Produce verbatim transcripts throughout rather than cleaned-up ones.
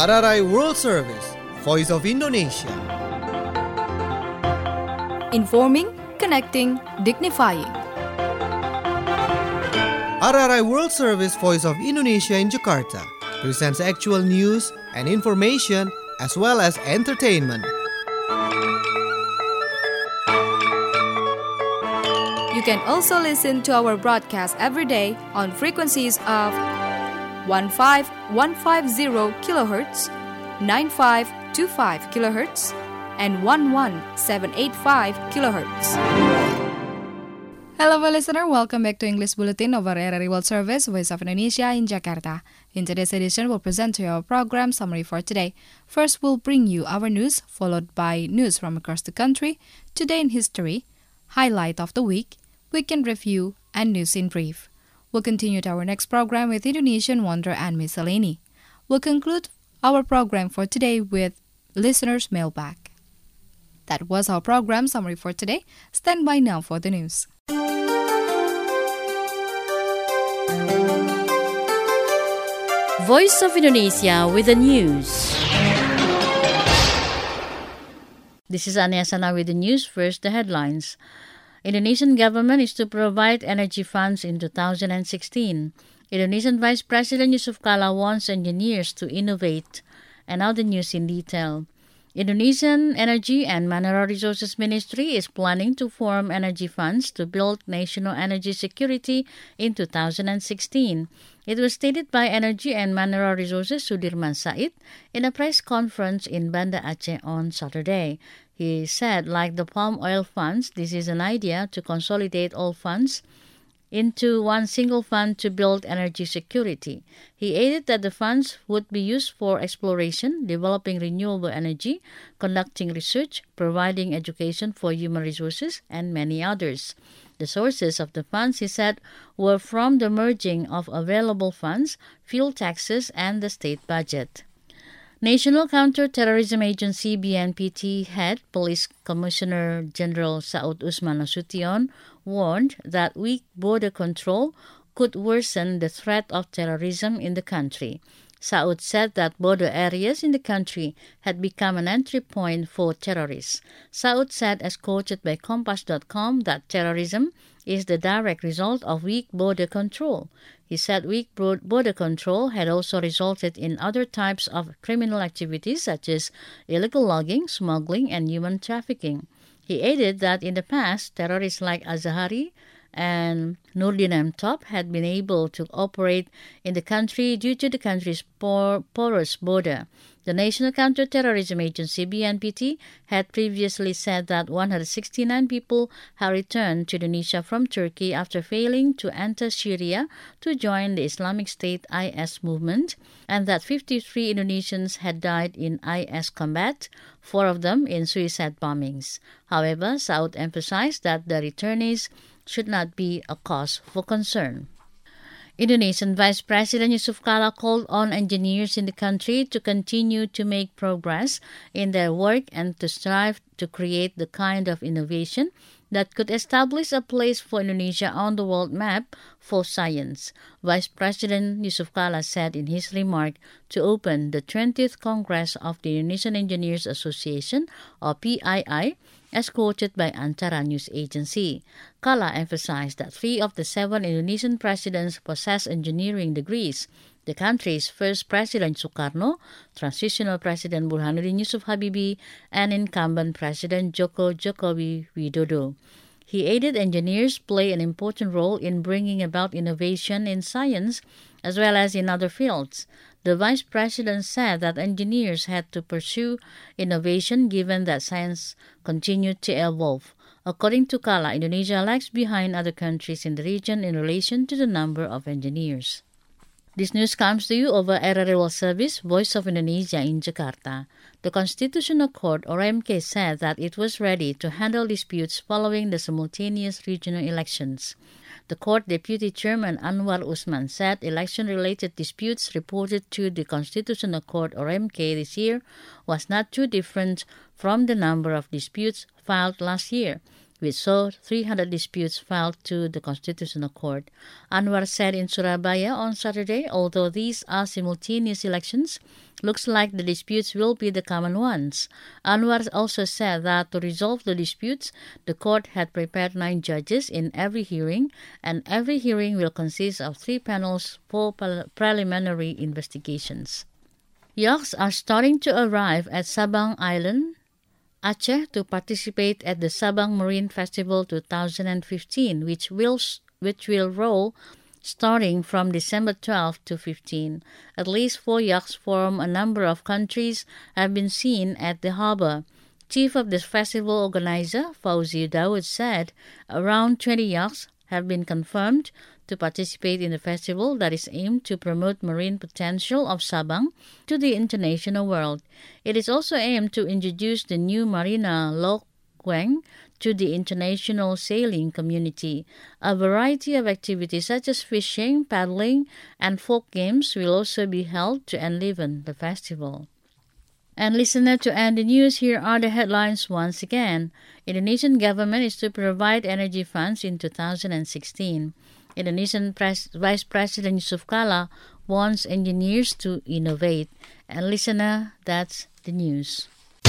R R I World Service, Voice of Indonesia. Informing, connecting, dignifying. R R I World Service, Voice of Indonesia in Jakarta presents actual news and information as well as entertainment. You can also listen to our broadcast every day on frequencies of fifteen fifty kilohertz, ninety-five twenty-five kilohertz, and eleven seven eighty-five kilohertz. Hello, listener. Welcome back to English Bulletin of R R I World Service, Voice of Indonesia in Jakarta. In today's edition, we'll present to you our program summary for today. First, we'll bring you our news, followed by news from across the country, Today in History, Highlight of the Week, Weekend Review, and News in Brief. We'll continue to our next program with Indonesian Wonder and Miscellany. We'll conclude our program for today with Listener's Mailbag. That was our program summary for today. Stand by now for the news. Voice of Indonesia with the news. This is Ania Sana with the news. First, the headlines. Indonesian government is to provide energy funds in two thousand sixteen. Indonesian Vice President Yusuf Kala wants engineers to innovate. And now the news in detail. Indonesian Energy and Mineral Resources Ministry is planning to form energy funds to build national energy security in two thousand sixteen. It was stated by Energy and Mineral Resources Sudirman Said in a press conference in Banda Aceh on Saturday. He said, like the palm oil funds, this is an idea to consolidate all funds into one single fund to build energy security. He added that the funds would be used for exploration, developing renewable energy, conducting research, providing education for human resources, and many others. The sources of the funds, he said, were from the merging of available funds, fuel taxes, and the state budget. National Counter-Terrorism Agency B N P T head Police Commissioner General Saud Usman Nasution warned that weak border control could worsen the threat of terrorism in the country. Saud said that border areas in the country had become an entry point for terrorists. Saud said, as quoted by Kompas dot com, that terrorism is the direct result of weak border control. He said weak border control had also resulted in other types of criminal activities such as illegal logging, smuggling, and human trafficking. He added that in the past, terrorists like Azahari and Nurdin M. Top had been able to operate in the country due to the country's por- porous border. The National Counter-Terrorism Agency, B N P T, had previously said that one hundred sixty-nine people had returned to Indonesia from Turkey after failing to enter Syria to join the Islamic State I S movement, and that fifty-three Indonesians had died in I S combat, four of them in suicide bombings. However, Saud emphasized that the returnees should not be a cause for concern. Indonesian Vice President Yusuf Kala called on engineers in the country to continue to make progress in their work and to strive to create the kind of innovation that could establish a place for Indonesia on the world map for science. Vice President Yusuf Kala said in his remark to open the twentieth Congress of the Indonesian Engineers Association, or P I I, as quoted by Antara News Agency. Kala emphasized that three of the seven Indonesian presidents possess engineering degrees. The country's first President Sukarno, transitional President Burhanuddin Yusuf Habibie, and incumbent President Joko Jokowi Widodo. He added engineers play an important role in bringing about innovation in science as well as in other fields. The Vice President said that engineers had to pursue innovation given that science continued to evolve. According to Kala, Indonesia lags behind other countries in the region in relation to the number of engineers. This news comes to you over R R I World Service, Voice of Indonesia in Jakarta. The Constitutional Court, or M K, said that it was ready to handle disputes following the simultaneous regional elections. The court deputy chairman Anwar Usman said election-related disputes reported to the Constitutional Court, or M K, this year was not too different from the number of disputes filed last year. which saw three hundred disputes filed to the Constitutional Court. Anwar said in Surabaya on Saturday, although these are simultaneous elections, looks like the disputes will be the common ones. Anwar also said that to resolve the disputes, the court had prepared nine judges in every hearing, and every hearing will consist of three panels for pre- preliminary investigations. Yachts are starting to arrive at Sabang Island, Aceh, to participate at the Sabang Marine Festival twenty fifteen, which will which will roll starting from December twelfth to fifteenth. At least four yachts from a number of countries have been seen at the harbor. Chief of the festival organizer, Fauzi Daud, said around twenty yachts have been confirmed to participate in the festival that is aimed to promote marine potential of Sabang to the international world. It is also aimed to introduce the new Marina Lok Weng to the international sailing community. A variety of activities such as fishing, paddling, and folk games will also be held to enliven the festival. And listener, to end the news, here are the headlines once again. Indonesian government is to provide energy funds in two thousand sixteen. Indonesian Pres- Vice President Yusuf Kala wants engineers to innovate. And listener, that's the news.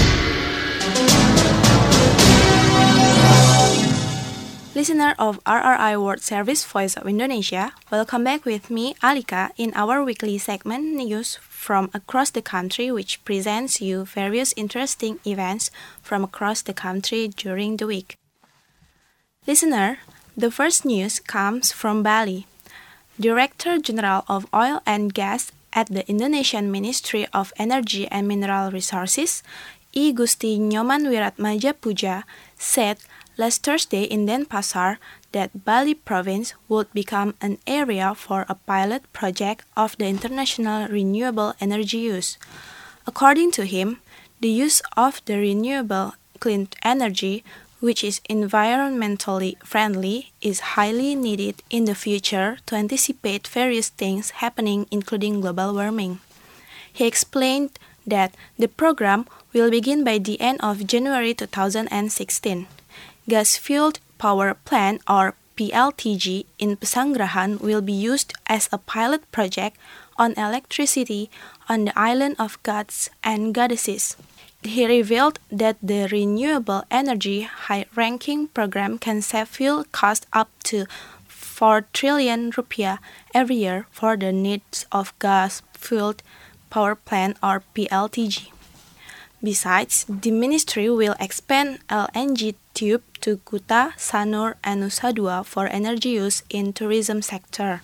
Listener of R R I World Service Voice of Indonesia, welcome back with me, Alika, in our weekly segment News from Across the Country, which presents you various interesting events from across the country during the week. Listener, the first news comes from Bali. Director General of Oil and Gas at the Indonesian Ministry of Energy and Mineral Resources, I Gusti Nyoman Wiratmajapuja, said last Thursday in Denpasar that Bali province would become an area for a pilot project of the international renewable energy use. According to him, the use of the renewable clean energy, which is environmentally friendly, is highly needed in the future to anticipate various things happening, including global warming. He explained that the program will begin by the end of January two thousand sixteen. Gas-fueled power plant, or P L T G, in Pesanggerahan will be used as a pilot project on electricity on the island of gods and goddesses. He revealed that the renewable energy high-ranking program can save fuel costs up to four trillion rupiah every year for the needs of gas-fueled power plant, or P L T G. Besides, the ministry will expand L N G tube to Kuta, Sanur, and Nusa Dua for energy use in tourism sector.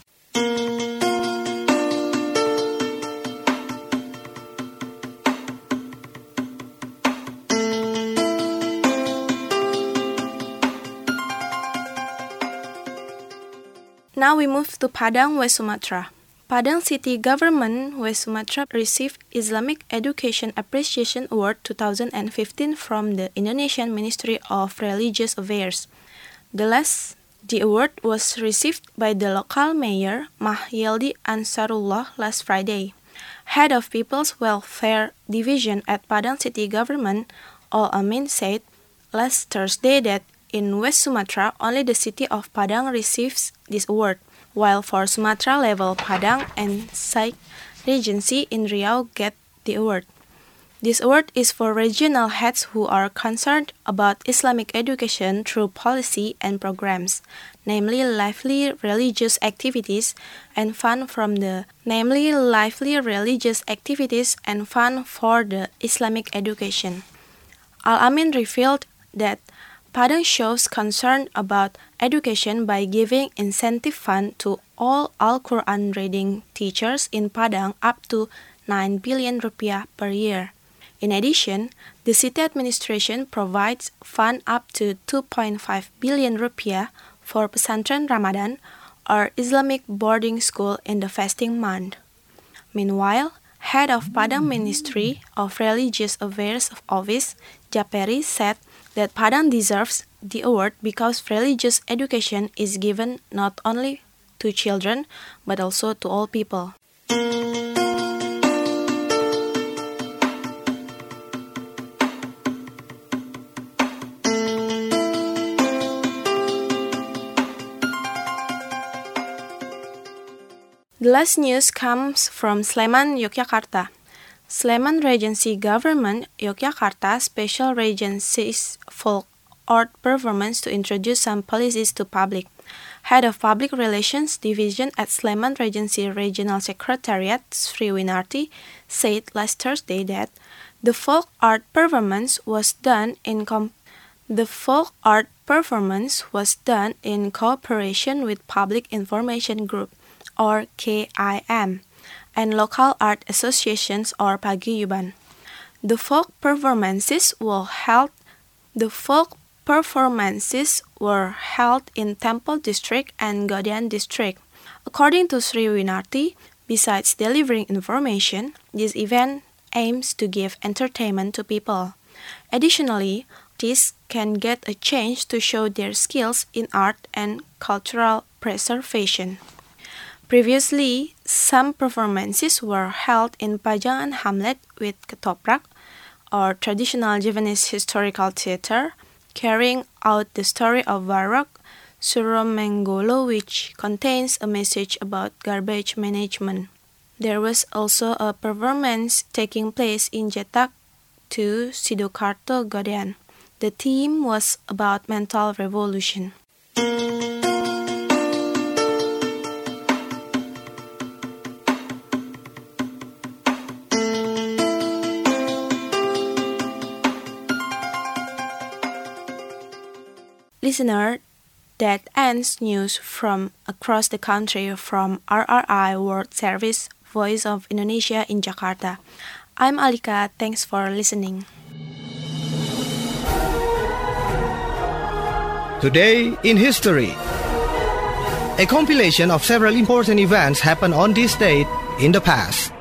Now we move to Padang, West Sumatra. Padang City Government, West Sumatra, received Islamic Education Appreciation Award twenty fifteen from the Indonesian Ministry of Religious Affairs. The last, the award was received by the local mayor, Mahyeldi Ansarullah, last Friday. Head of People's Welfare Division at Padang City Government, Al Amin, said last Thursday that in West Sumatra, only the city of Padang receives this award, while for Sumatra level, Padang and Site Regency in Riau get the award. This award is for regional heads who are concerned about Islamic education through policy and programs, namely lively religious activities and fund from the namely lively religious activities and fund for the Islamic education. Al Amin revealed that Padang shows concern about education by giving incentive fund to all Al-Quran reading teachers in Padang up to nine billion rupiah per year. In addition, the city administration provides fund up to two point five billion rupiah for Pesantren Ramadan, or Islamic boarding school in the fasting month. Meanwhile, head of Padang Ministry of Religious Affairs Office, Japeri, said that Padang deserves the award because religious education is given not only to children but also to all people. The last news comes from Sleman, Yogyakarta. Sleman Regency Government, Yogyakarta Special Regency's folk art performance to introduce some policies to public. Head of Public Relations Division at Sleman Regency Regional Secretariat, Sri Winarti, said last Thursday that the folk art performance was done in com- the folk art performance was done in cooperation with Public Information Group, or K I M, and local art associations, or Paguyuban. The folk performances were held. The folk performances were held in Temple District and Godian District. According to Sri Winarti, besides delivering information, this event aims to give entertainment to people. Additionally, artists can get a chance to show their skills in art and cultural preservation. Previously, some performances were held in Pajangan Hamlet with Ketoprak, or traditional Javanese historical theater, carrying out the story of Warok Suromenggolo, which contains a message about garbage management. There was also a performance taking place in Jetak to Sidokarto, Godian. The theme was about mental revolution. Listener, that ends news from across the country from R R I World Service, Voice of Indonesia in Jakarta. I'm Alika, thanks for listening. Today in History. A compilation of several important events happened on this date in the past.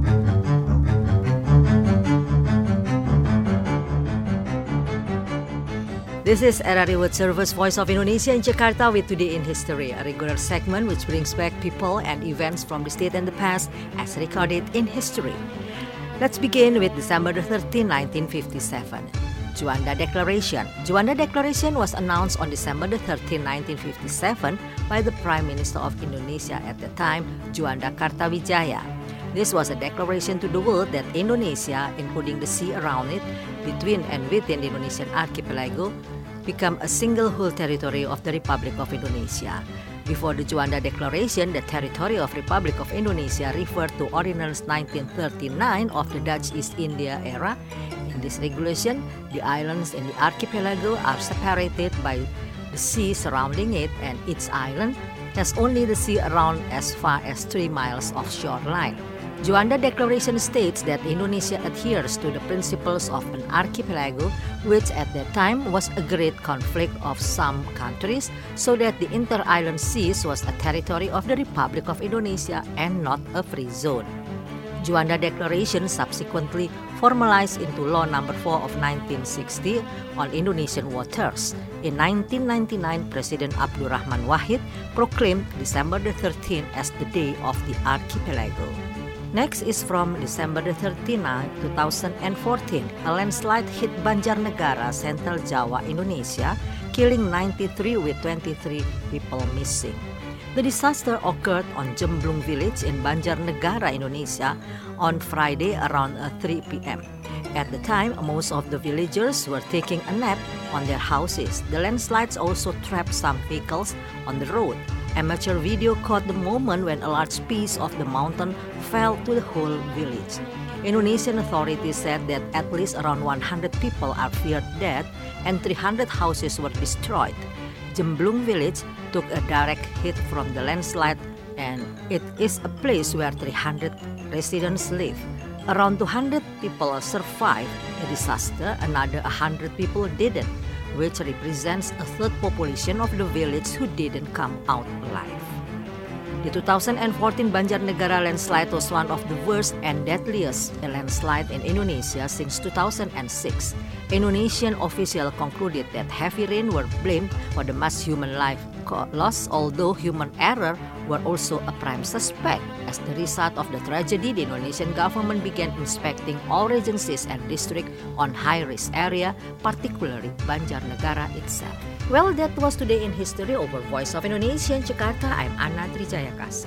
This is R R I World Service Voice of Indonesia in Jakarta with Today in History, a regular segment which brings back people and events from this date and the past as recorded in history. Let's begin with December thirteenth, nineteen fifty-seven. Juanda Declaration. Juanda Declaration was announced on December thirteenth, nineteen fifty-seven by the Prime Minister of Indonesia at the time, Juanda Kartawijaya. This was a declaration to the world that Indonesia, including the sea around it, between and within the Indonesian archipelago, become a single whole territory of the Republic of Indonesia. Before the Juanda Declaration, the territory of Republic of Indonesia referred to Ordinance nineteen thirty-nine of the Dutch East India era. In this regulation, the islands in the archipelago are separated by the sea surrounding it, and each island has only the sea around as far as three miles of shoreline. Juanda Declaration states that Indonesia adheres to the principles of an archipelago, which at that time was a great conflict of some countries, so that the inter-island seas was a territory of the Republic of Indonesia and not a free zone. Juanda Declaration subsequently formalized into Law Number four of nineteen sixty on Indonesian waters. In nineteen ninety-nine, President Abdurrahman Wahid proclaimed December thirteenth as the Day of the Archipelago. Next is from December thirteenth, two thousand fourteen. A landslide hit Banjarnegara, Central Java, Indonesia, killing ninety-three with twenty-three people missing. The disaster occurred on Jemblung village in Banjarnegara, Indonesia, on Friday around three p.m. At the time, most of the villagers were taking a nap on their houses. The landslides also trapped some vehicles on the road. Amateur video caught the moment when a large piece of the mountain fell to the whole village. Indonesian authorities said that at least around one hundred people are feared dead and three hundred houses were destroyed. Jemblung village took a direct hit from the landslide, and it is a place where three hundred residents live. Around two hundred people survived the disaster, another one hundred people didn't, which represents a third population of the village who didn't come out alive. The two thousand fourteen Banjarnegara landslide was one of the worst and deadliest landslide in Indonesia since two thousand six. Indonesian officials concluded that heavy rain were blamed for the mass human life loss, although human error were also a prime suspect. As the result of the tragedy, the Indonesian government began inspecting all regencies and districts on high-risk area, particularly Banjarnegara itself. Well, that was Today in History over Voice of Indonesia in Jakarta. I'm Anna Trijayakasi.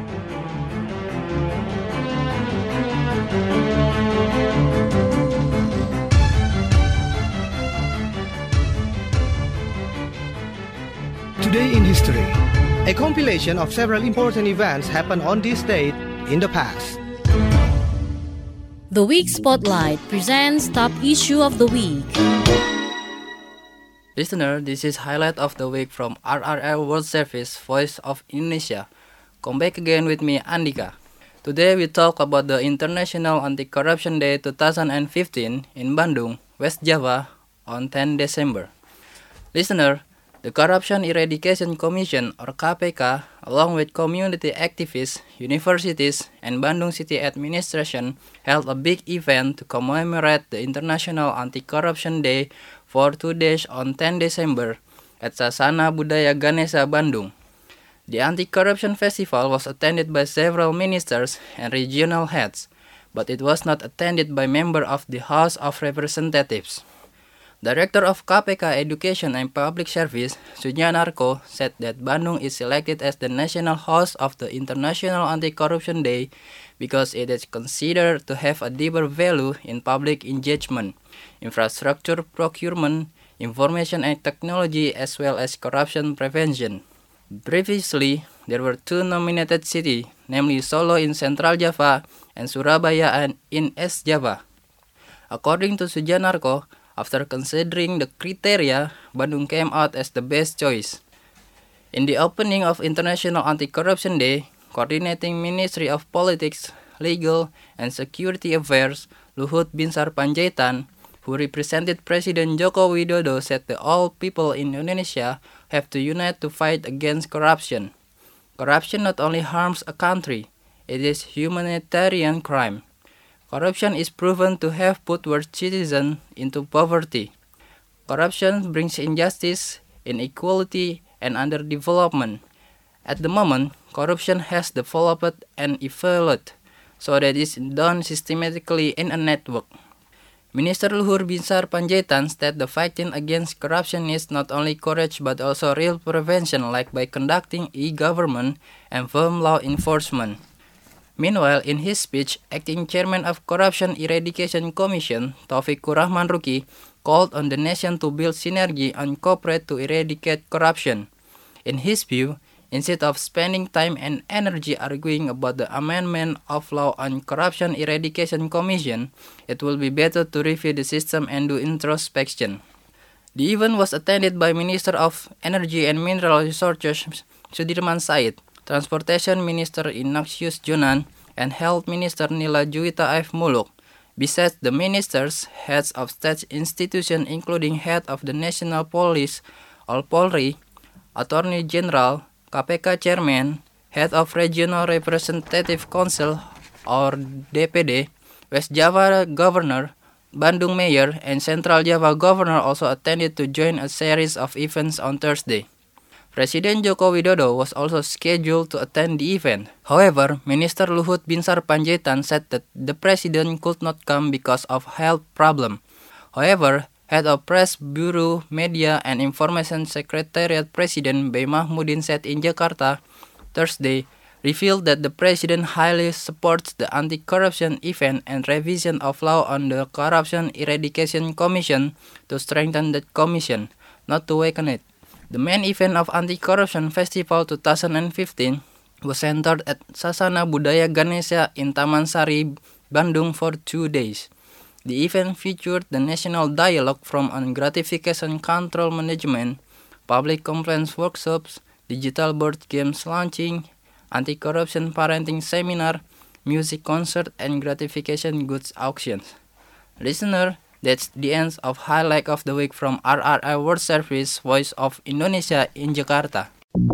Today in History, a compilation of several important events happened on this date in the past. The Week Spotlight presents Top Issue of the Week. Listener, this is highlight of the week from R R I World Service Voice of Indonesia. Come back again with me, Andika. Today we talk about the International Anti-Corruption Day twenty fifteen in Bandung, West Java on tenth December. Listener, the Corruption Eradication Commission or K P K, along with community activists, universities, and Bandung City Administration held a big event to commemorate the International Anti-Corruption Day for two days on tenth December at Sasana Budaya Ganesha, Bandung. The Anti-Corruption Festival was attended by several ministers and regional heads, but it was not attended by members of the House of Representatives. Director of K P K Education and Public Service, Sujanarko, said that Bandung is selected as the national host of the International Anti-Corruption Day because it is considered to have a deeper value in public engagement, infrastructure procurement, information and technology, as well as corruption prevention. Previously, there were two nominated cities, namely Solo in Central Java and Surabaya in East Java. According to Sujanarko, after considering the criteria, Bandung came out as the best choice. In the opening of International Anti-Corruption Day, Coordinating Ministry of Politics, Legal, and Security Affairs, Luhut Binsar Panjaitan, who represented President Joko Widodo, said that all people in Indonesia have to unite to fight against corruption. Corruption not only harms a country, it is humanitarian crime. Corruption is proven to have put world citizens into poverty. Corruption brings injustice, inequality, and underdevelopment. At the moment, corruption has developed and evolved, so that it is done systematically in a network. Minister Luhut Binsar Panjaitan said the fighting against corruption is not only courage but also real prevention, like by conducting e-government and firm law enforcement. Meanwhile, in his speech, Acting Chairman of Corruption Eradication Commission, Taufikur Rahman Ruki, called on the nation to build synergy and cooperate to eradicate corruption. In his view, instead of spending time and energy arguing about the amendment of law on Corruption Eradication Commission, it will be better to review the system and do introspection. The event was attended by Minister of Energy and Mineral Resources Sudirman Said, Transportation Minister Ignatius Jonan, and Health Minister Nila Juwita F. Muluk. Besides the ministers, heads of state institutions including head of the National Police or Polri, Attorney General, K P K Chairman, head of Regional Representative Council or D P D, West Java Governor, Bandung Mayor, and Central Java Governor also attended to join a series of events on Thursday. President Joko Widodo was also scheduled to attend the event. However, Minister Luhut Binsar Panjaitan said that the president could not come because of health problem. However, Head of Press Bureau, Media and Information Secretariat President B. Mahmudin said in Jakarta Thursday, revealed that the president highly supports the anti-corruption event and revision of law on the Corruption Eradication Commission to strengthen the commission, not to weaken it. The main event of Anti-Corruption Festival twenty fifteen was centered at Sasana Budaya Ganesha in Taman Sari, Bandung for two days. The event featured the national dialogue from on gratification control management, public complaints workshops, digital board games launching, anti-corruption parenting seminar, music concert, and gratification goods auctions. Listener, that's the end of Highlight of the Week from R R I World Service Voice of Indonesia in Jakarta.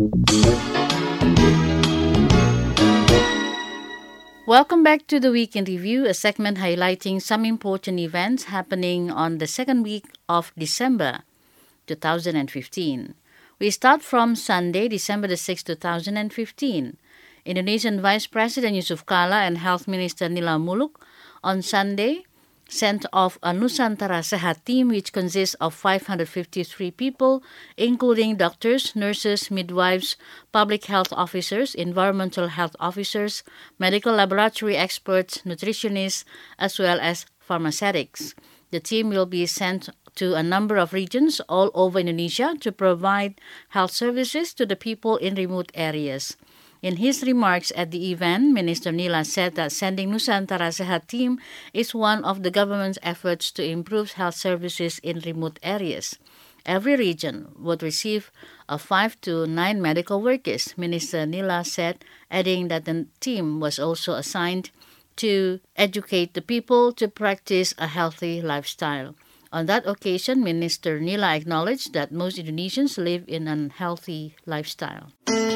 Welcome back to the Week in Review, a segment highlighting some important events happening on the second week of December twenty fifteen. We start from Sunday, December the sixth, twenty fifteen. Indonesian Vice President Yusuf Kala and Health Minister Nila Muluk on Sunday sent off a Nusantara Sehat team which consists of five hundred fifty-three people, including doctors, nurses, midwives, public health officers, environmental health officers, medical laboratory experts, nutritionists, as well as pharmaceutics. The team will be sent to a number of regions all over Indonesia to provide health services to the people in remote areas. In his remarks at the event, Minister Nila said that sending Nusantara Sehat team is one of the government's efforts to improve health services in remote areas. Every region would receive a five to nine medical workers, Minister Nila said, adding that the team was also assigned to educate the people to practice a healthy lifestyle. On that occasion, Minister Nila acknowledged that most Indonesians live in an healthy lifestyle.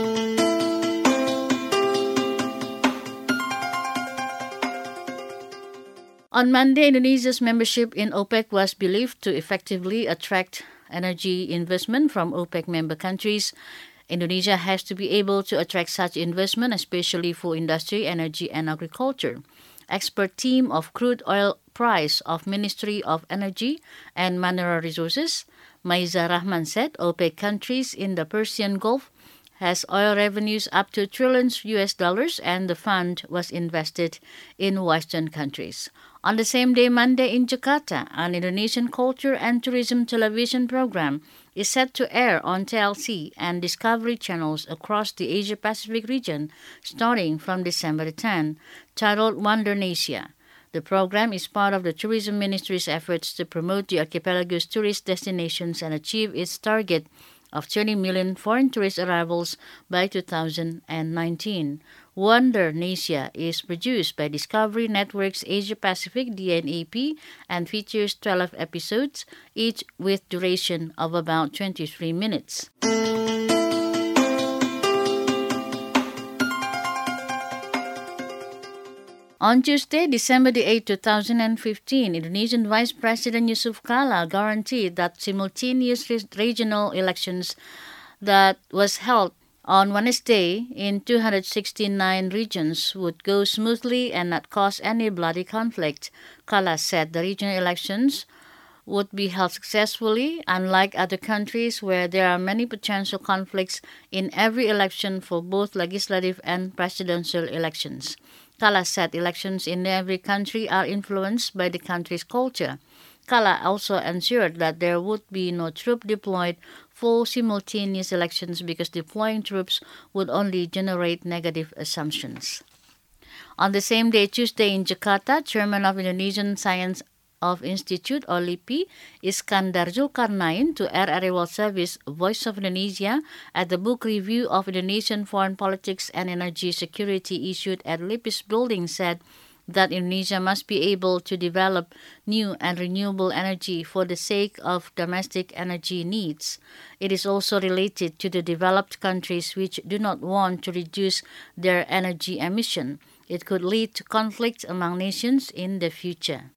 On Monday, Indonesia's membership in OPEC was believed to effectively attract energy investment from OPEC member countries. Indonesia has to be able to attract such investment, especially for industry, energy, and agriculture. Expert team of crude oil price of Ministry of Energy and Mineral Resources, Maiza Rahman said OPEC countries in the Persian Gulf has oil revenues up to trillions U S dollars, and the fund was invested in Western countries. On the same day, Monday, in Jakarta, an Indonesian culture and tourism television program is set to air on T L C and Discovery channels across the Asia-Pacific region starting from December tenth, titled Wandernesia. The program is part of the Tourism Ministry's efforts to promote the archipelago's tourist destinations and achieve its target of twenty million foreign tourist arrivals by two thousand nineteen. Wandernesia is produced by Discovery Network's Asia Pacific D N A P and features twelve episodes, each with duration of about twenty-three minutes. On Tuesday, December the eighth, two thousand fifteen, Indonesian Vice President Yusuf Kala guaranteed that simultaneous regional elections that was held on Wednesday in two hundred sixty-nine regions would go smoothly and not cause any bloody conflict. Kala said the regional elections would be held successfully, unlike other countries where there are many potential conflicts in every election for both legislative and presidential elections. Kala said elections in every country are influenced by the country's culture. Kala also ensured that there would be no troop deployed for simultaneous elections because deploying troops would only generate negative assumptions. On the same day, Tuesday, in Jakarta, Chairman of Indonesian Science of Institute or LIPI, Iskandar Zulkarnain, to R R A World Service Voice of Indonesia at the book review of Indonesian Foreign Politics and Energy Security issued at LIPI's building said that Indonesia must be able to develop new and renewable energy for the sake of domestic energy needs. It is also related to the developed countries which do not want to reduce their energy emission. It could lead to conflict among nations in the future.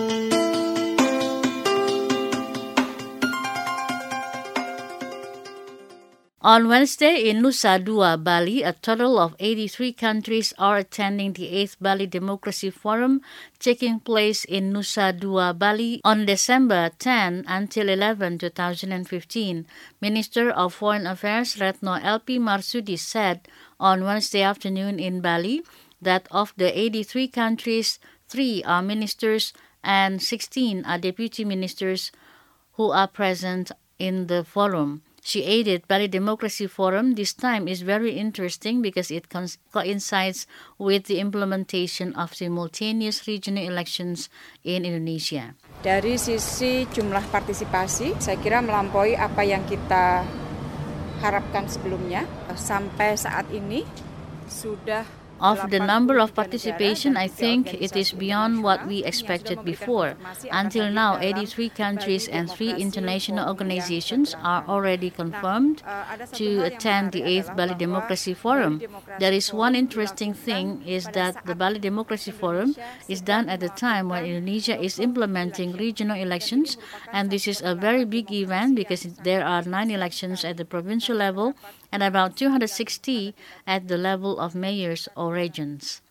On Wednesday in Nusa Dua, Bali, a total of eighty-three countries are attending the eighth Bali Democracy Forum taking place in Nusa Dua, Bali on December tenth until eleventh, two thousand fifteen. Minister of Foreign Affairs Retno L P Marsudi said on Wednesday afternoon in Bali that of the eighty-three countries, three are ministers and sixteen are deputy ministers who are present in the forum. She added, Bali Democracy Forum this time is very interesting because it coincides with the implementation of simultaneous regional elections in Indonesia. Dari sisi jumlah partisipasi, saya kira melampaui apa yang kita harapkan sebelumnya. Sampai saat ini sudah Of the number of participation, I think it is beyond what we expected before. Until now, eighty-three countries and three international organizations are already confirmed to attend the eighth Bali Democracy Forum. There is one interesting thing is that the Bali Democracy Forum is done at the time when Indonesia is implementing regional elections, and this is a very big event because there are nine elections at the provincial level and about two hundred sixty at the level of mayors or regions.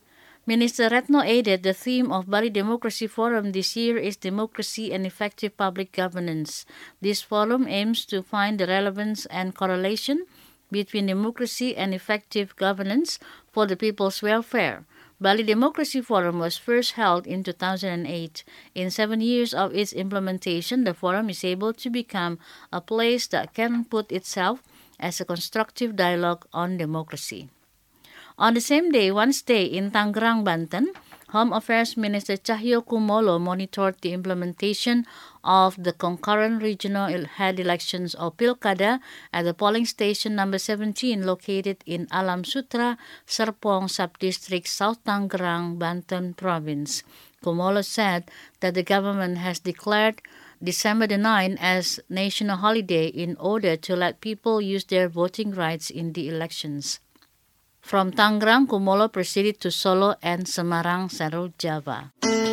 Minister Retno added the theme of Bali Democracy Forum this year is Democracy and Effective Public Governance. This forum aims to find the relevance and correlation between democracy and effective governance for the people's welfare. Bali Democracy Forum was first held in two thousand eight. In seven years of its implementation, the forum is able to become a place that can put itself as a constructive dialogue on democracy. On the same day, Wednesday, in Tangerang, Banten, Home Affairs Minister Cahyo Kumolo monitored the implementation of the concurrent regional head elections of Pilkada at the polling station number seventeen located in Alam Sutra, Serpong Subdistrict, South Tangerang, Banten Province. Kumolo said that the government has declared December the ninth as national holiday in order to let people use their voting rights in the elections. From Tangerang, Kumolo proceeded to Solo and Semarang, South Java.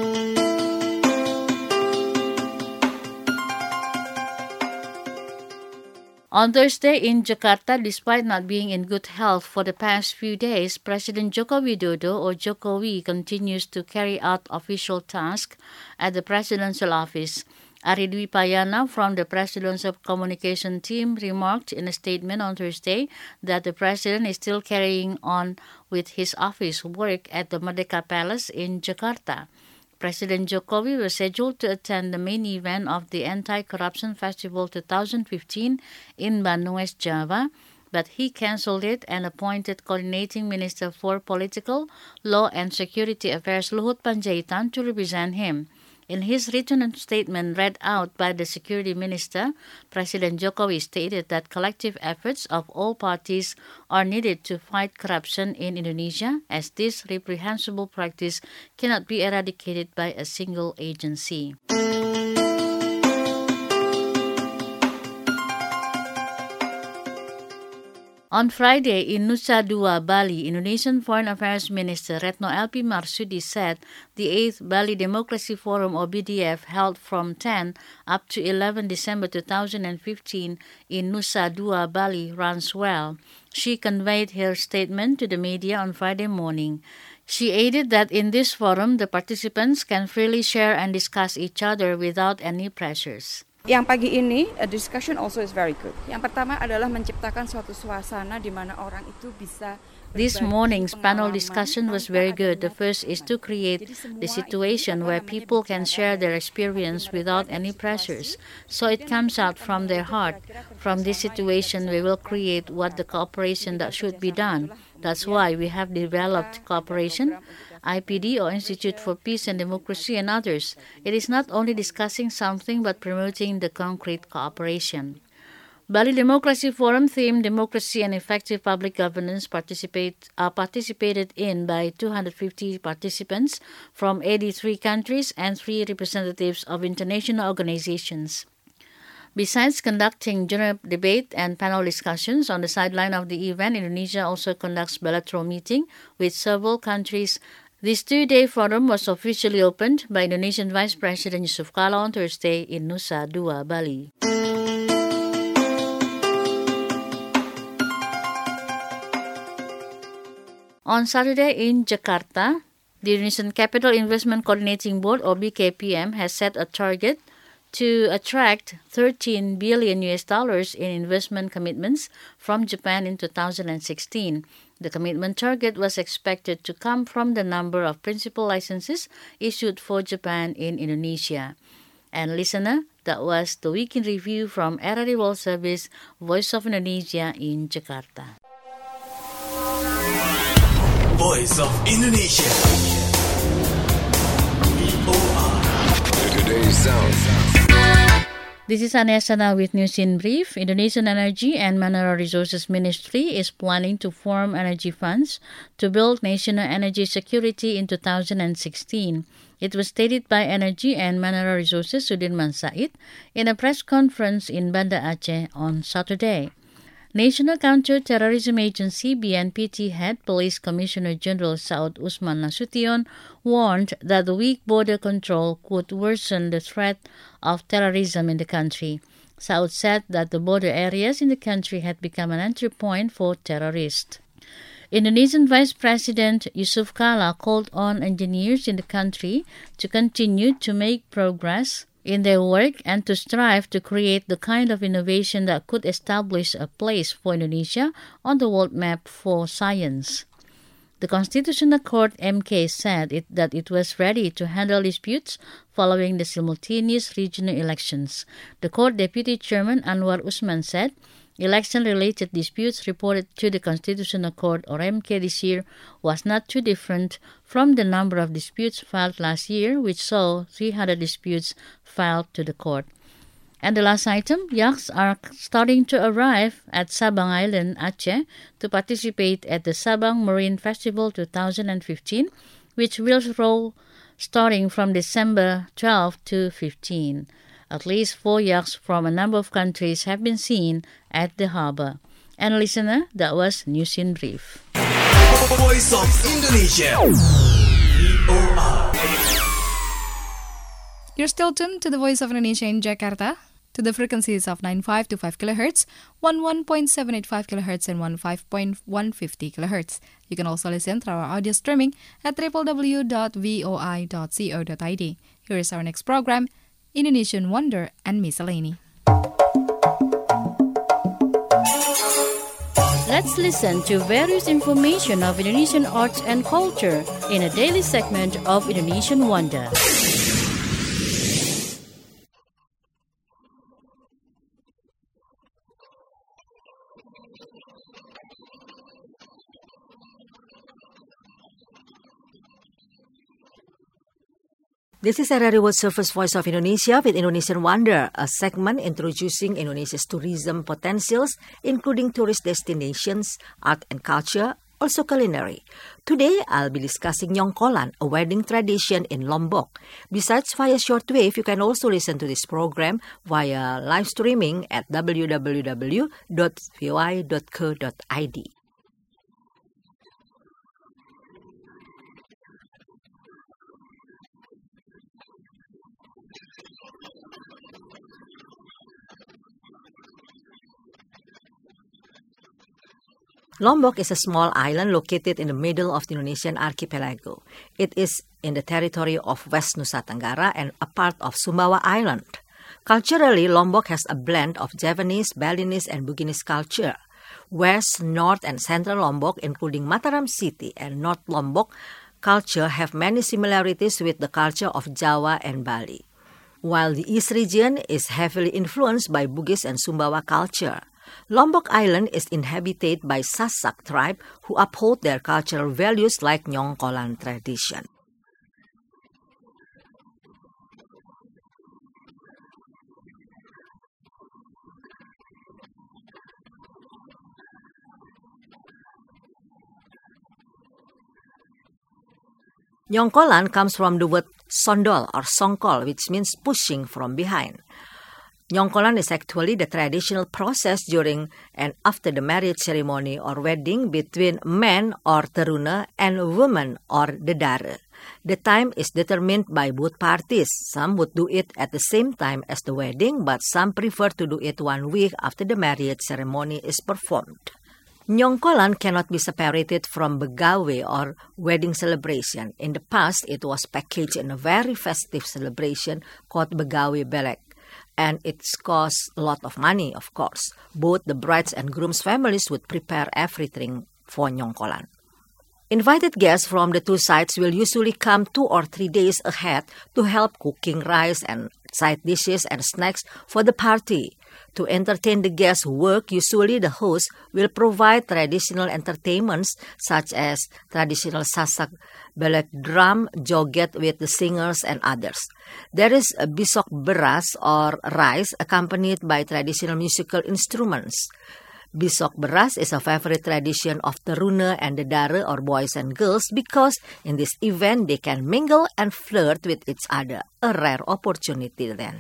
On Thursday in Jakarta, despite not being in good health for the past few days, President Joko Widodo, or Jokowi, continues to carry out official tasks at the presidential office. Ari Dwi Payana from the Presidential Communication Team remarked in a statement on Thursday that the President is still carrying on with his office work at the Merdeka Palace in Jakarta. President Jokowi was scheduled to attend the main event of the Anti-Corruption Festival twenty fifteen in Bandung, West Java, but he cancelled it and appointed Coordinating Minister for Political, Law and Security Affairs Luhut Panjaitan to represent him. In his written statement read out by the Security Minister, President Jokowi stated that collective efforts of all parties are needed to fight corruption in Indonesia, as this reprehensible practice cannot be eradicated by a single agency. On Friday in Nusa Dua, Bali, Indonesian Foreign Affairs Minister Retno L P Marsudi said the eighth Bali Democracy Forum, or B D F, held from tenth up to eleventh December two thousand fifteen in Nusa Dua, Bali, runs well. She conveyed her statement to the media on Friday morning. She added that in this forum, the participants can freely share and discuss each other without any pressures. Yang pagi ini, a discussion also is very good. Yang pertama adalah menciptakan suatu suasana di mana orang itu bisa. This morning's panel discussion was very good. The first is to create the situation where people can share their experience without any pressures, so it comes out from their heart. From this situation, we will create what the cooperation that should be done. That's why we have developed cooperation, I P D, or Institute for Peace and Democracy, and others. It is not only discussing something but promoting the concrete cooperation. Bali Democracy Forum theme Democracy and Effective Public Governance participate, uh, participated in by two hundred fifty participants from eighty-three countries and three representatives of international organizations. Besides conducting general debate and panel discussions on the sideline of the event, Indonesia also conducts bilateral meetings with several countries. This two-day forum was officially opened by Indonesian Vice President Yusuf Kala on Thursday in Nusa Dua, Bali. On Saturday in Jakarta, the Indonesian Capital Investment Coordinating Board, or B K P M, has set a target to attract thirteen billion U S dollars in investment commitments from Japan in two thousand sixteen. The commitment target was expected to come from the number of principal licenses issued for Japan in Indonesia. And listener, that was the Week in Review from R R I World Service, Voice of Indonesia in Jakarta. Voice of Indonesia. V O R. Today's sound. This is Anesana with News in Brief. Indonesian Energy and Mineral Resources Ministry is planning to form energy funds to build national energy security in two thousand sixteen. It was stated by Energy and Mineral Resources Sudirman Said in a press conference in Banda Aceh on Saturday. National Counter-Terrorism Agency B N P T head Police Commissioner General Saud Usman Nasution warned that the weak border control could worsen the threat of terrorism in the country. Saud said that the border areas in the country had become an entry point for terrorists. Indonesian Vice President Yusuf Kala called on engineers in the country to continue to make progress in their work and to strive to create the kind of innovation that could establish a place for Indonesia on the world map for science. The Constitutional Court M K said it, that it was ready to handle disputes following the simultaneous regional elections. The court deputy chairman Anwar Usman said election-related disputes reported to the Constitutional Court or M K this year was not too different from the number of disputes filed last year, which saw three hundred disputes filed to the court. And the last item, yachts are starting to arrive at Sabang Island, Aceh, to participate at the Sabang Marine Festival twenty fifteen, which will roll starting from December twelfth to fifteenth. At least four yachts from a number of countries have been seen at the harbor. And listener, that was News in Brief. Voice of Indonesia. V O R. You're still tuned to the Voice of Indonesia in Jakarta, to the frequencies of ninety-five point two five kilohertz, eleven point seven eight five kilohertz, and fifteen point one five zero kilohertz. You can also listen to our audio streaming at w w w dot v o i dot co dot i d. Here is our next program, Indonesian Wonder and Miscellany. Let's listen to various information of Indonesian arts and culture in a daily segment of Indonesian Wonder. This is R R I World Service Voice of Indonesia with Indonesian Wonder, a segment introducing Indonesia's tourism potentials, including tourist destinations, art and culture, also culinary. Today, I'll be discussing Nyongkolan, a wedding tradition in Lombok. Besides via shortwave, you can also listen to this program via live streaming at w w w dot v o i dot co dot i d. Lombok is a small island located in the middle of the Indonesian archipelago. It is in the territory of West Nusa Tenggara and a part of Sumbawa Island. Culturally, Lombok has a blend of Javanese, Balinese, and Bugis culture. West, North, and Central Lombok, including Mataram City and North Lombok culture, have many similarities with the culture of Java and Bali, while the East region is heavily influenced by Bugis and Sumbawa culture. Lombok Island is inhabited by Sasak tribe who uphold their cultural values like Nyongkolan tradition. Nyongkolan comes from the word sondol or songkol, which means pushing from behind. Nyongkolan is actually the traditional process during and after the marriage ceremony or wedding between man or teruna and woman or dedara. The time is determined by both parties. Some would do it at the same time as the wedding, but some prefer to do it one week after the marriage ceremony is performed. Nyongkolan cannot be separated from Begawe or wedding celebration. In the past, it was packaged in a very festive celebration called Begawe Belek. And it costs a lot of money, of course. Both the bride's and groom's families would prepare everything for Nyongkolan. Invited guests from the two sides will usually come two or three days ahead to help cooking rice and side dishes and snacks for the party. To entertain the guests' work, usually the host will provide traditional entertainments such as traditional Sasak Belek drum, joget with the singers and others. There is a bisok beras or rice accompanied by traditional musical instruments. Bisok beras is a favorite tradition of teruna and dedara or boys and girls because in this event they can mingle and flirt with each other, a rare opportunity then.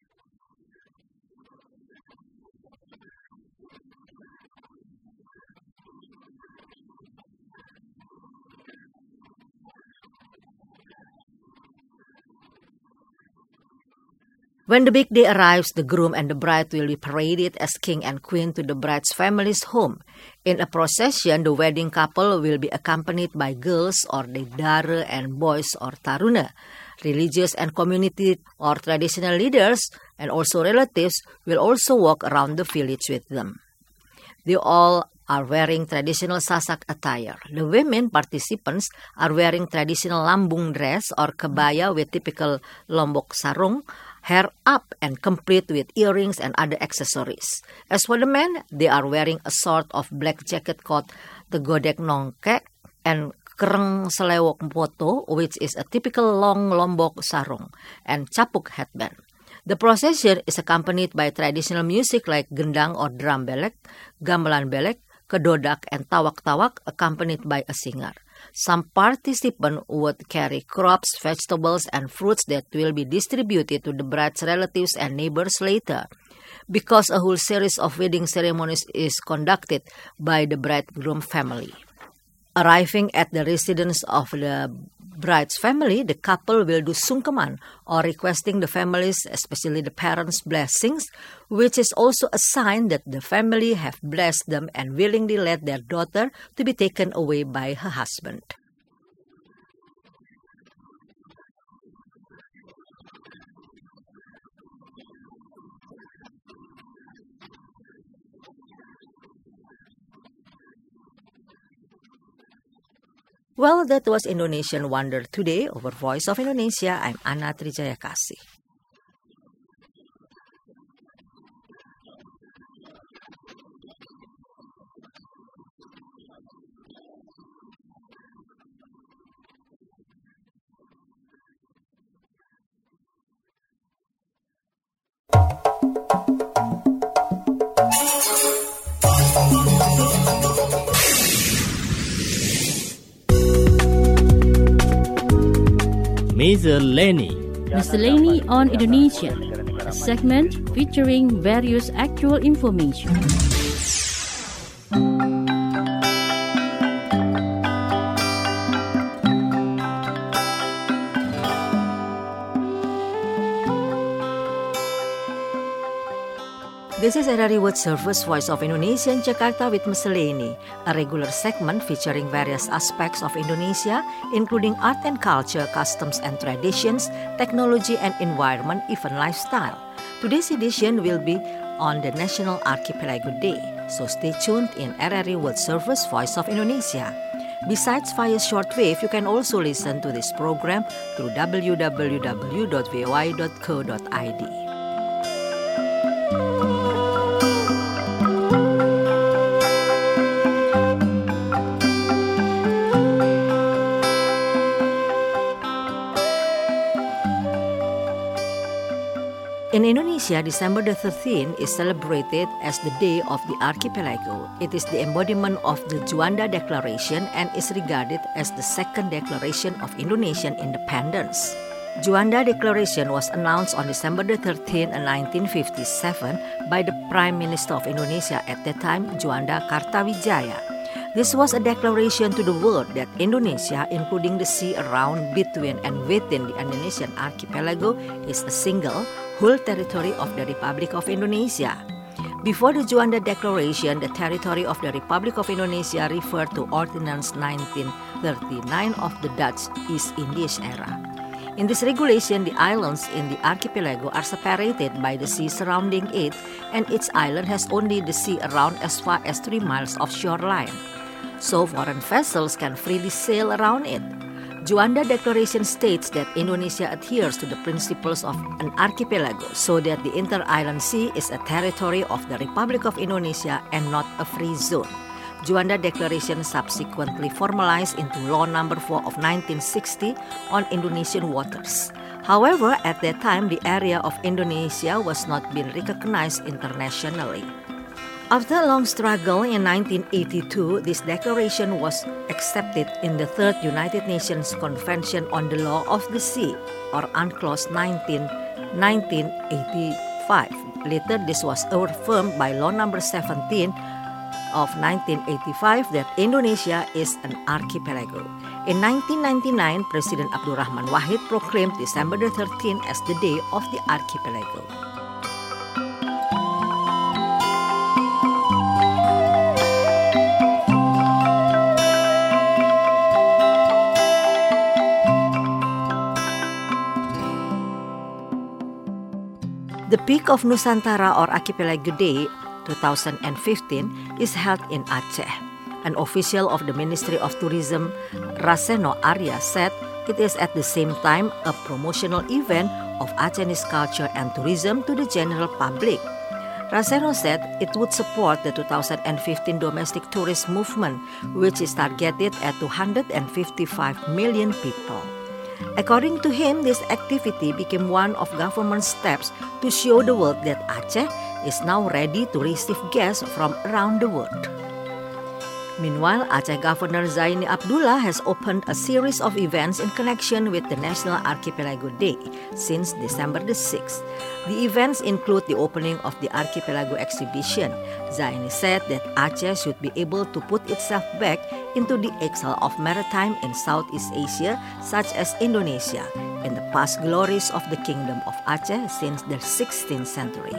When the big day arrives, the groom and the bride will be paraded as king and queen to the bride's family's home. In a procession, the wedding couple will be accompanied by girls or the dara and boys or taruna. Religious and community or traditional leaders and also relatives will also walk around the village with them. They all are wearing traditional Sasak attire. The women participants are wearing traditional lambung dress or kebaya with typical Lombok sarung, hair up and complete with earrings and other accessories. As for the men, they are wearing a sort of black jacket called the godek nongkek and kereng selewok mpoto, which is a typical long Lombok sarung, and capuk headband. The procession is accompanied by traditional music like gendang or drum belek, gamelan belek, kedodak, and tawak-tawak accompanied by a singer. Some participants would carry crops, vegetables, and fruits that will be distributed to the bride's relatives and neighbors later. Because a whole series of wedding ceremonies is conducted by the bridegroom family. Arriving at the residence of the bride's family, the couple will do sungkeman or requesting the families, especially the parents' blessings, which is also a sign that the family have blessed them and willingly let their daughter to be taken away by her husband. Well, that was Indonesian Wonder Today over Voice of Indonesia. I'm Anna Trijayakasih. Miscellany. Miscellany on Indonesia, a segment featuring various actual information. This is R R I World Service Voice of Indonesia in Jakarta with Miscellany, a regular segment featuring various aspects of Indonesia, including art and culture, customs and traditions, technology and environment, even lifestyle. Today's edition will be on the National Archipelago Day, so stay tuned in R R I World Service Voice of Indonesia. Besides via shortwave, you can also listen to this program through w w w dot v o i dot co dot i d. In Indonesia, December the thirteenth is celebrated as the Day of the Archipelago. It is the embodiment of the Juanda Declaration and is regarded as the second declaration of Indonesian independence. Juanda Declaration was announced on December the thirteenth, nineteen fifty-seven by the Prime Minister of Indonesia at that time, Juanda Kartawijaya. This was a declaration to the world that Indonesia, including the sea around, between, and within the Indonesian archipelago, is a single, whole territory of the Republic of Indonesia. Before the Juanda Declaration, the territory of the Republic of Indonesia referred to Ordinance nineteen thirty-nine of the Dutch East Indies era. In this regulation, the islands in the archipelago are separated by the sea surrounding it, and each island has only the sea around as far as three miles of shoreline. So foreign vessels can freely sail around it. Juanda Declaration states that Indonesia adheres to the principles of an archipelago, so that the inter-island sea is a territory of the Republic of Indonesia and not a free zone. Juanda Declaration subsequently formalized into Law Number four of nineteen sixty on Indonesian waters. However, at that time, the area of Indonesia was not being recognized internationally. After a long struggle in nineteen eighty-two, this declaration was accepted in the Third United Nations Convention on the Law of the Sea, or UNCLOS nineteen, nineteen eighty-five. Later, this was affirmed by Law Number seventeen of nineteen eighty-five that Indonesia is an archipelago. In nineteen ninety-nine, President Abdurrahman Wahid proclaimed December the thirteenth as the Day of the Archipelago. The Peak of Nusantara or Archipelago Day twenty fifteen is held in Aceh. An official of the Ministry of Tourism, Raseno Arya, said it is at the same time a promotional event of Acehnese culture and tourism to the general public. Raseno said it would support the two thousand fifteen domestic tourist movement, which is targeted at two hundred fifty-five million people. According to him, this activity became one of government's steps to show the world that Aceh is now ready to receive guests from around the world. Meanwhile, Aceh Governor Zaini Abdullah has opened a series of events in connection with the National Archipelago Day since December the sixth. The events include the opening of the Archipelago exhibition. Zaini said that Aceh should be able to put itself back into the excel of maritime in Southeast Asia, such as Indonesia, in the past glories of the Kingdom of Aceh since the sixteenth century.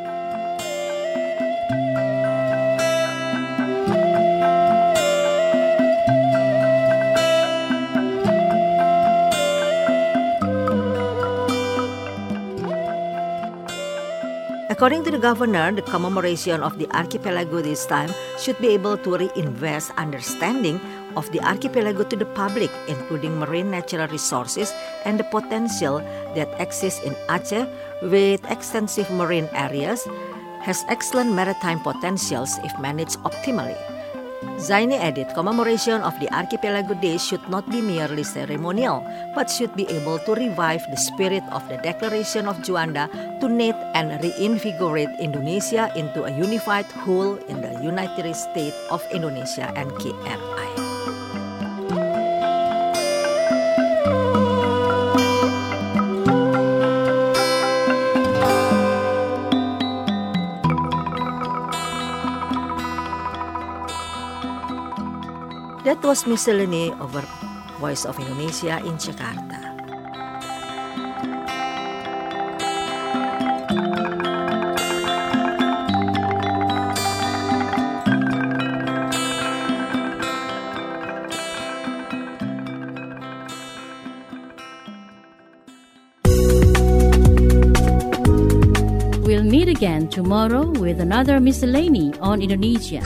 According to the governor, the commemoration of the archipelago this time should be able to reinvest understanding of the archipelago to the public, including marine natural resources and the potential that exists in Aceh with extensive marine areas, has excellent maritime potentials if managed optimally. Zaini added, commemoration of the Archipelago Day should not be merely ceremonial, but should be able to revive the spirit of the Declaration of Juanda to knit and reinvigorate Indonesia into a unified whole in the United States of Indonesia N K R I. That was miscellany over Voice of Indonesia in Jakarta. We'll meet again tomorrow with another miscellany on Indonesia.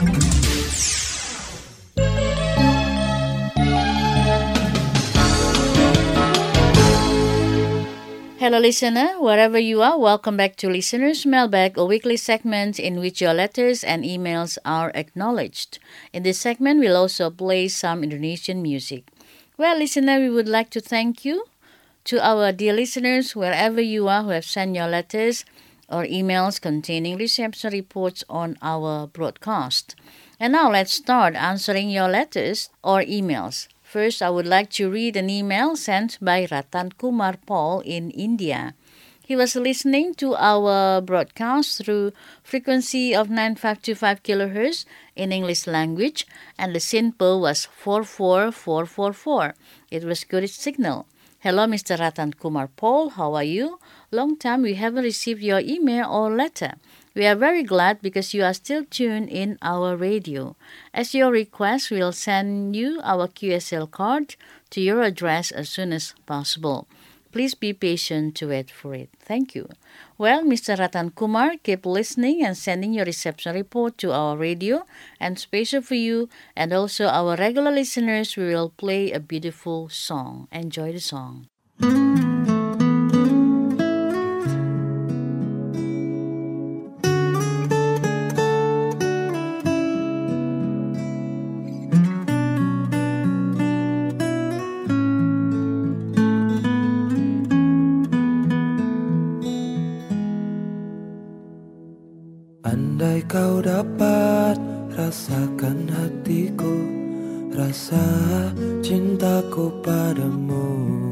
Hello listener, wherever you are, welcome back to Listener's Mailbag, a weekly segment in which your letters and emails are acknowledged. In this segment, we'll also play some Indonesian music. Well, listener, we would like to thank you to our dear listeners, wherever you are, who have sent your letters or emails containing reception reports on our broadcast. And now let's start answering your letters or emails. First, I would like to read an email sent by Ratan Kumar Paul in India. He was listening to our broadcast through frequency of nine five two five kilohertz in English language, and the SINPO was four four four four four. It was good signal. Hello, Mister Ratan Kumar Paul. How are you? Long time we haven't received your email or letter. We are very glad because you are still tuned in our radio. As your request, we'll send you our Q S L card to your address as soon as possible. Please be patient to wait for it. Thank you. Well, Mister Ratan Kumar, keep listening and sending your reception report to our radio. And special for you and also our regular listeners, we will play a beautiful song. Enjoy the song. Andai kau dapat rasakan hatiku, rasa cintaku padamu.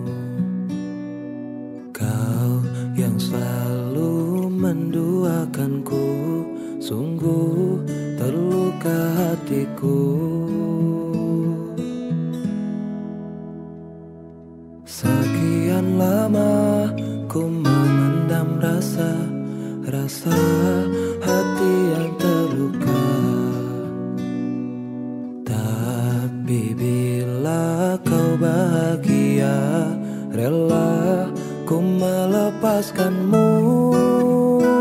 Kau yang selalu menduakanku, sungguh terluka hatiku. Sekian lama ku memendam rasa, rasa hati yang terluka. Tapi bila kau bahagia, rela ku melepaskanmu.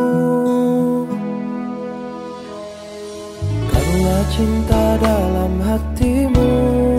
cinta dalam hatimu.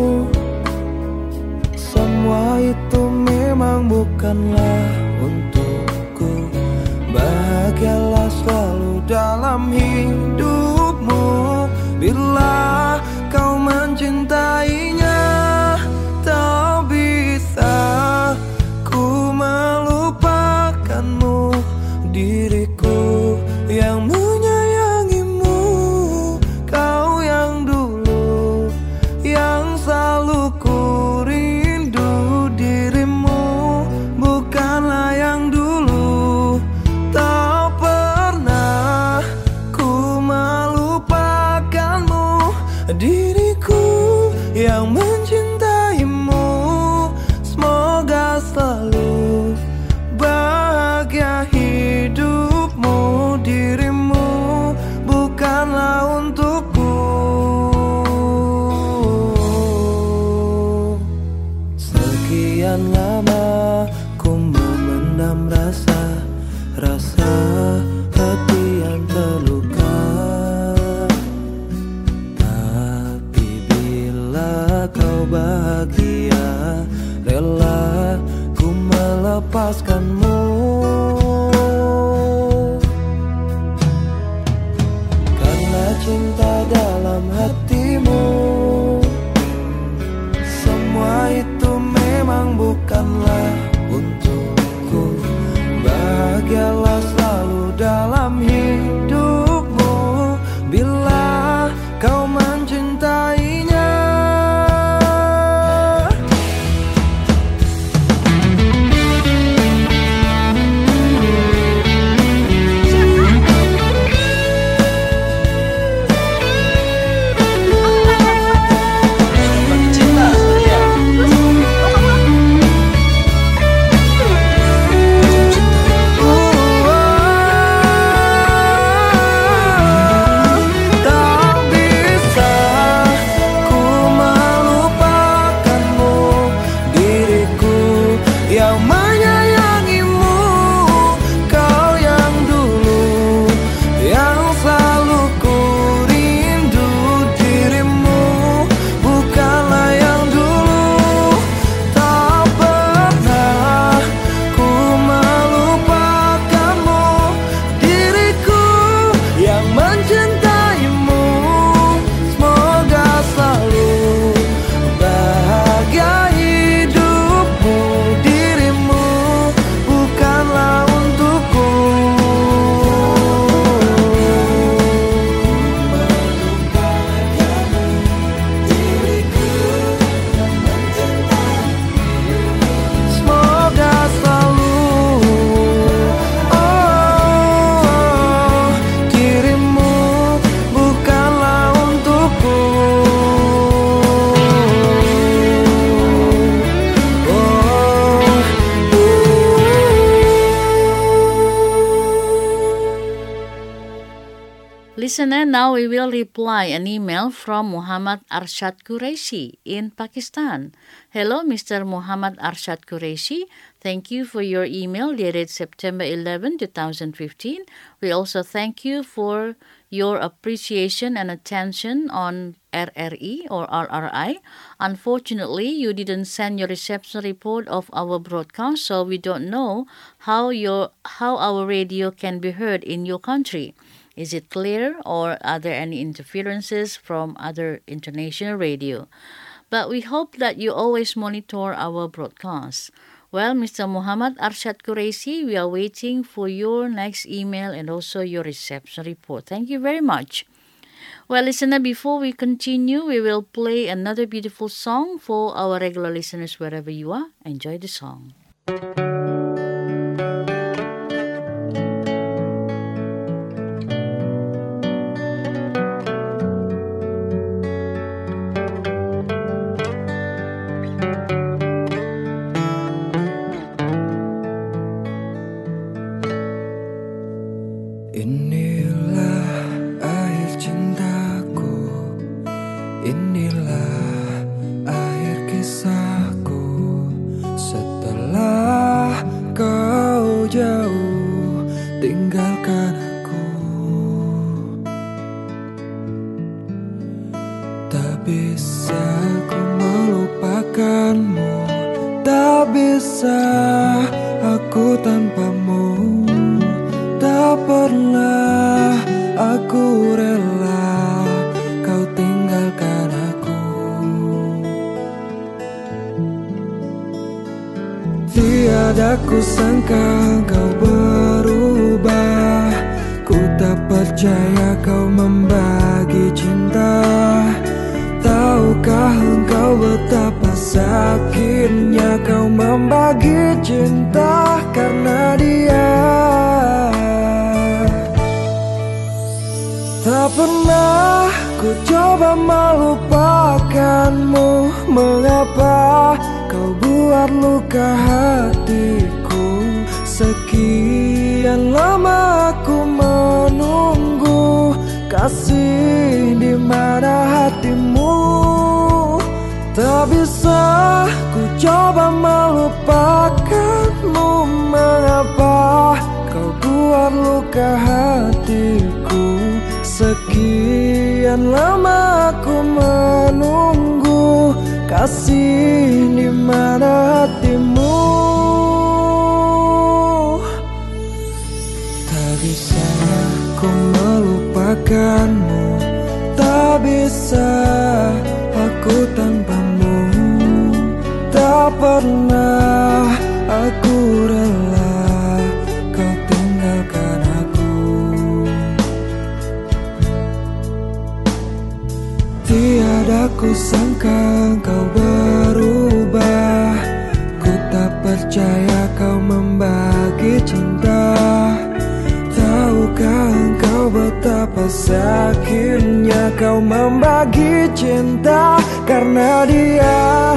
Semua itu memang bukanlah untukku. Bahagialah selalu dalam hidupmu. Bila kau mencintainya, tak bisa ku melupakanmu. Diriku yang menyayangimu, kau yang dulu, yang selalu ku rindu. Dirimu bukanlah yang dulu, tak pernah ku melupakanmu. Diriku yang mencintaimu, semoga selalu bahagia hidupmu. Dirimu bukanlah untukku. Sekian lama ku memendam rasa, rasa hati yang terluka. Tapi bila kau bahagia, rela ku melepaskanmu. Karena cinta dalam hatimu, semua itu memang bukanlah untukku. Bahagialah selalu dalam hidupmu. Bila kau mencintainya. Listener, now we will reply an email from Muhammad Arshad Qureshi in Pakistan. Hello, Mister Muhammad Arshad Qureshi. Thank you for your email dated September eleventh, twenty fifteen. We also thank you for your appreciation and attention on R R E or R R I. Unfortunately, you didn't send your reception report of our broadcast, so we don't know how your how our radio can be heard in your country. Is it clear, or are there any interferences from other international radio? But we hope that you always monitor our broadcasts. Well, Mister Muhammad Arshad Qureshi, we are waiting for your next email and also your reception report. Thank you very much. Well, listener, before we continue, we will play another beautiful song for our regular listeners wherever you are. Enjoy the song. Inilah akhir kisahku setelah aku melupakanmu. Tak bisa aku tanpamu. Tak pernah aku rela kau tinggalkan aku. Tiada ku sangka kau berubah. Ku tak percaya kau membagi cinta. Tahukah engkau betapa sakitnya kau membagi cinta karena dia. Tak pernah ku coba melupakanmu. Mengapa kau buat luka hatiku? Sekian lama aku menunggu. Kasih di mana hatimu? Tak bisa ku coba melupakanmu. Mengapa kau buat luka hatiku? Sekian lama aku menunggu. Kasih di mana hatimu? Tak bisa ku melupakanmu. Tak bisa aku tanpamu. Tak pernah aku rela kau tinggalkan aku. Tiada ku sangka kau berubah. Ku tak percaya kau membagi cinta. Tahukah engkau betapa sakitnya kau membagi cinta karena dia.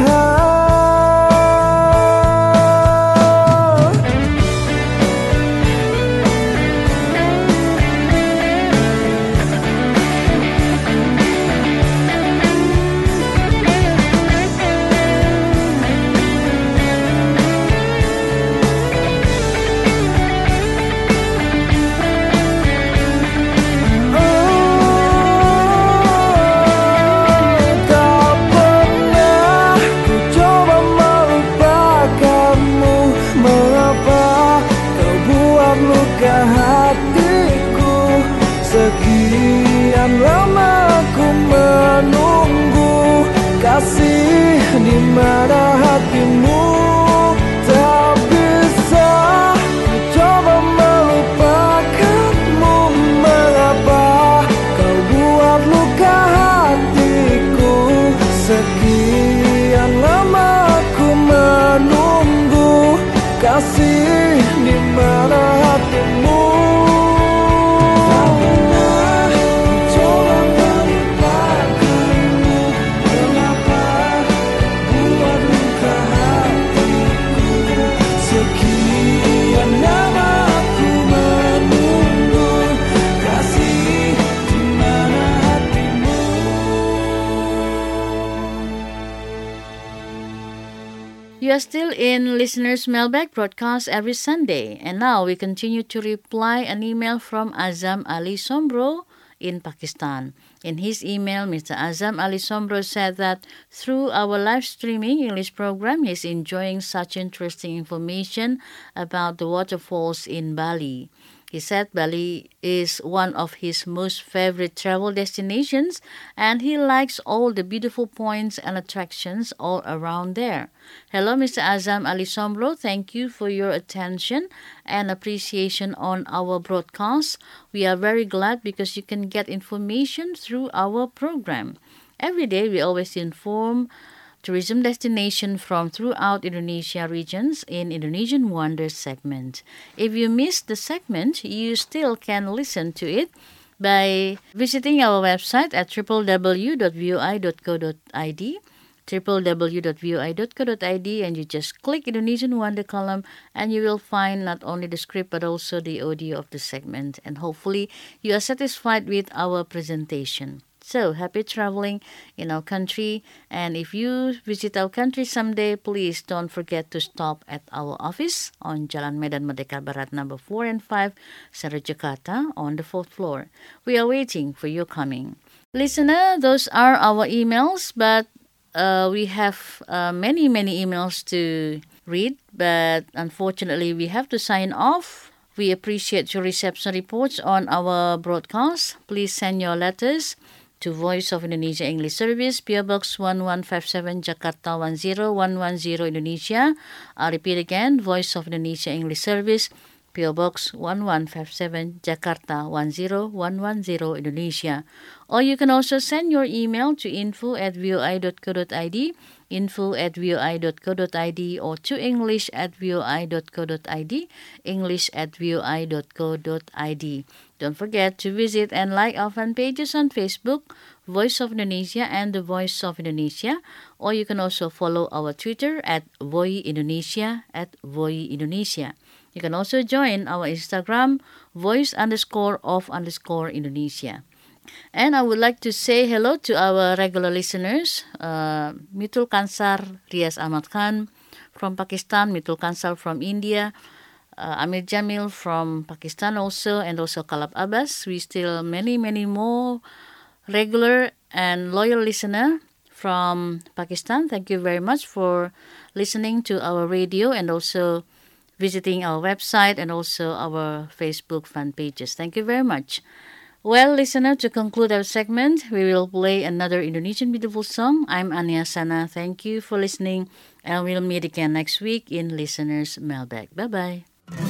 Sekian lama ku menunggu. Kasih di mana hatimu? Tak bisa ku coba melupakanmu. Mengapa kau buat luka hatiku? Sekian lama ku menunggu. Kasih di mana hatimu? You are still in Listener's Mailbag broadcast every Sunday. And now we continue to reply an email from Azam Ali Sombro in Pakistan. In his email, Mister Azam Ali Sombro said that through our live streaming English program, he is enjoying such interesting information about the waterfalls in Bali. He said Bali is one of his most favorite travel destinations and he likes all the beautiful points and attractions all around there. Hello, Mister Azam Ali Sombro. Thank you for your attention and appreciation on our broadcast. We are very glad because you can get information through our program. Every day we always inform tourism destination from throughout Indonesia regions in Indonesian Wonders segment. If you missed the segment, you still can listen to it by visiting our website at w w w dot v o i dot co dot i d, w w w dot v o i dot co dot i d, and you just click Indonesian Wonder column and you will find not only the script but also the audio of the segment. And hopefully you are satisfied with our presentation. So, happy traveling in our country, and if you visit our country someday, please don't forget to stop at our office on Jalan Medan Merdeka Barat number four and five, Center Jakarta, on the fourth floor. We are waiting for your coming. Listener, those are our emails, but uh, we have uh, many, many emails to read, but unfortunately we have to sign off. We appreciate your reception reports on our broadcast. Please send your letters to Voice of Indonesia English Service, P O Box one one five seven, Jakarta one zero one one zero, Indonesia. I'll repeat again, Voice of Indonesia English Service, P O Box one one five seven, Jakarta one zero one one zero, Indonesia. Or you can also send your email to info at voi dot co dot id, info at voi dot co dot id, or to english at voi dot co dot id, english at voi dot co dot id. Don't forget to visit and like our fan pages on Facebook, Voice of Indonesia and The Voice of Indonesia. Or you can also follow our Twitter at Voi Indonesia, at Voi Indonesia. You can also join our Instagram, voice underscore of underscore Indonesia. And I would like to say hello to our regular listeners, uh, Mitul Kansar, Riaz Ahmad Khan from Pakistan, Mitul Kansar from India, uh, Amir Jamil from Pakistan also, and also Kalab Abbas. We still many, many more regular and loyal listener from Pakistan. Thank you very much for listening to our radio and also visiting our website and also our Facebook fan pages. Thank you very much. Well, listener, to conclude our segment, we will play another Indonesian beautiful song. I'm Ania Sana. Thank you for listening, and we'll meet again next week in Listener's Mailbag. Bye-bye.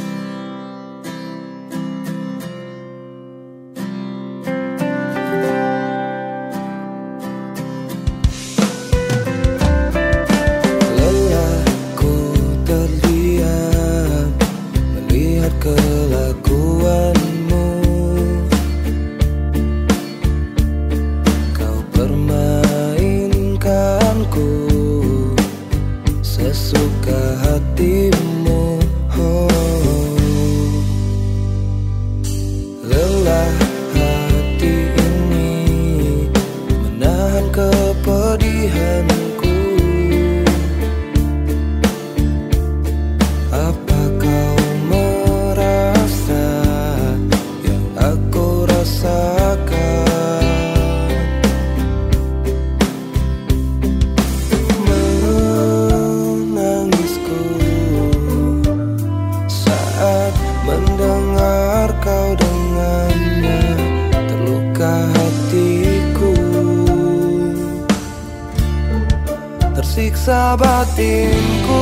Tersiksa batinku,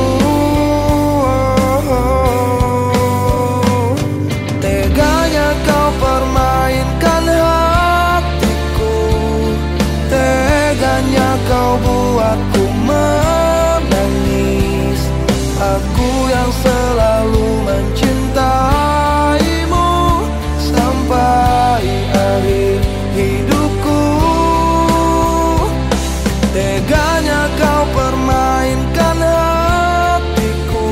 teganya kau permainkan hatiku, teganya kau buatku menangis. Aku yang selalu mencintaimu sampai akhir hidupku, teganya kau permainkan hatiku,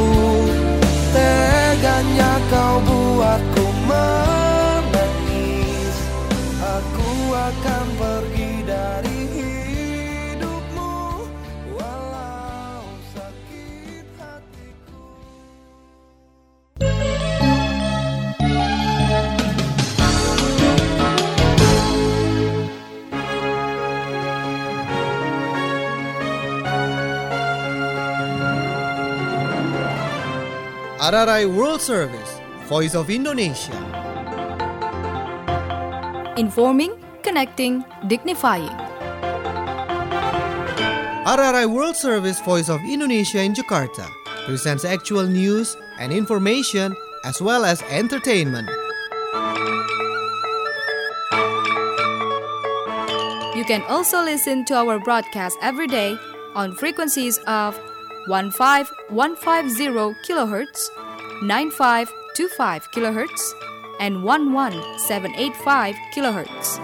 teganya kau buatku menangis. Aku akan pergi dari hidupmu walau sakit hatiku. R R I World Service, Voice of Indonesia. Informing, connecting, dignifying. R R I World Service, Voice of Indonesia in Jakarta presents actual news and information as well as entertainment. You can also listen to our broadcast every day on frequencies of fifteen fifteen kilohertz, ninety-five twenty-five kilohertz, and eleven seven eighty-five kilohertz.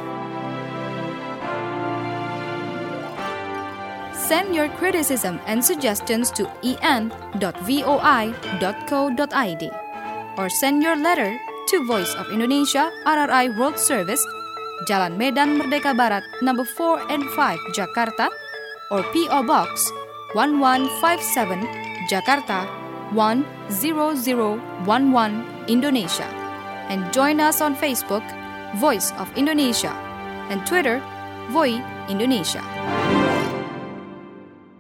Send your criticism and suggestions to e n dot voi dot co dot i d or send your letter to Voice of Indonesia R R I World Service, Jalan Medan Merdeka Barat, number four and five, Jakarta, or P O Box one one five seven, Jakarta one zero zero one one, Indonesia. And join us on Facebook, Voice of Indonesia, and Twitter, Voi Indonesia.